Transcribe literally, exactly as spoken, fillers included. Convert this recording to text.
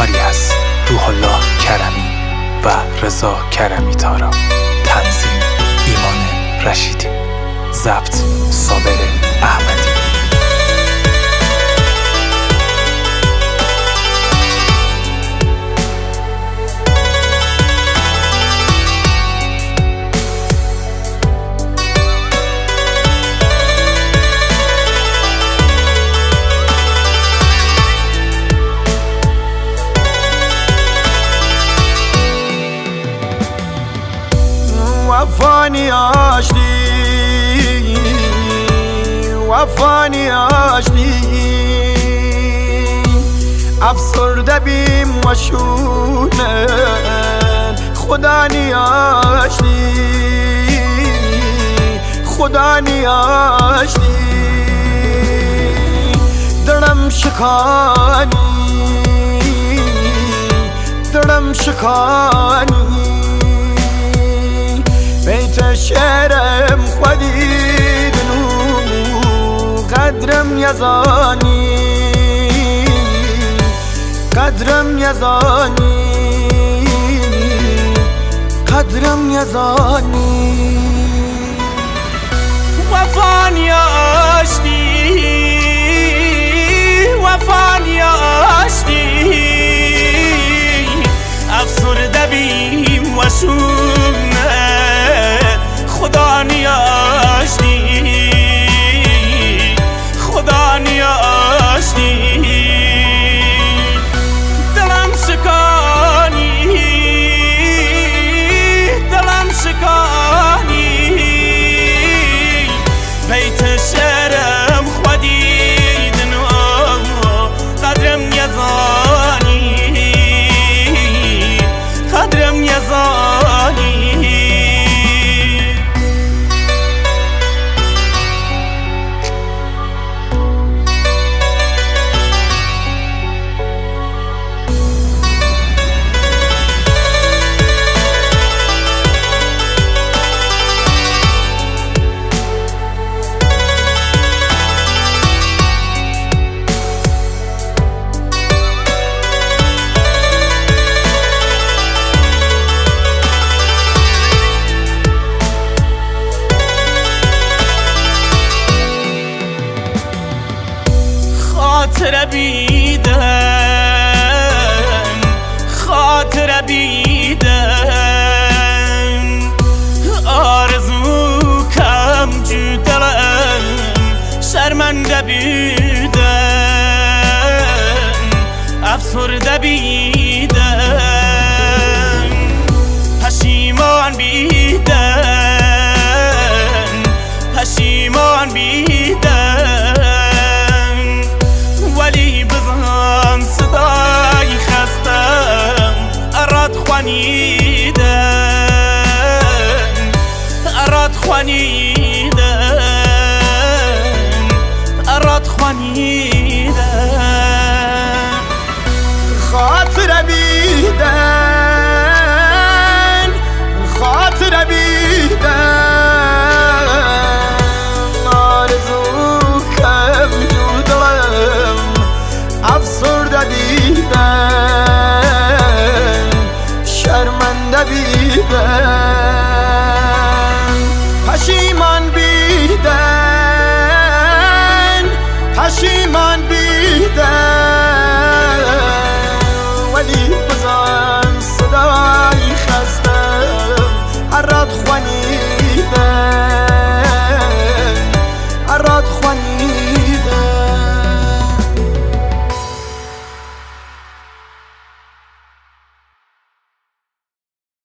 کاری از روح الله کرمی و رضا کرمی تارا. تنظیم ایمان رشیدی. ضبط صابر احمدی. وفانی آشتی وفانی آشتی افسرده بیم و شونه خدا نیاشتی خدا نیاشتی دلم شکانی دلم شکانی بیت شعرم خودی دنو قدرم یزانی قدرم یزانی قدرم یزانی وفانی آشتی وفانی آشتی افسرده بیم و شونه خدا نیاشتی خدا نیاشتی دلم شکانی دلم شکانی بیت شعرم خودی دنو قدرم یزانی قدرم یزانی خاطر بیدن خاطر بیدن آرزو کم جدلم شرمنده بیدن افسرده بیدن پشیمان بیدن پشیمان بیدن ولی بزن صدای خستم اراد خوانیدن اراد خوانیدن اراد خوانیدن خاطر بیدن خاطر بیدن آرزو کم جودم افسرده بیدن شرمنده بیدن پشیمان بیدن پشیمان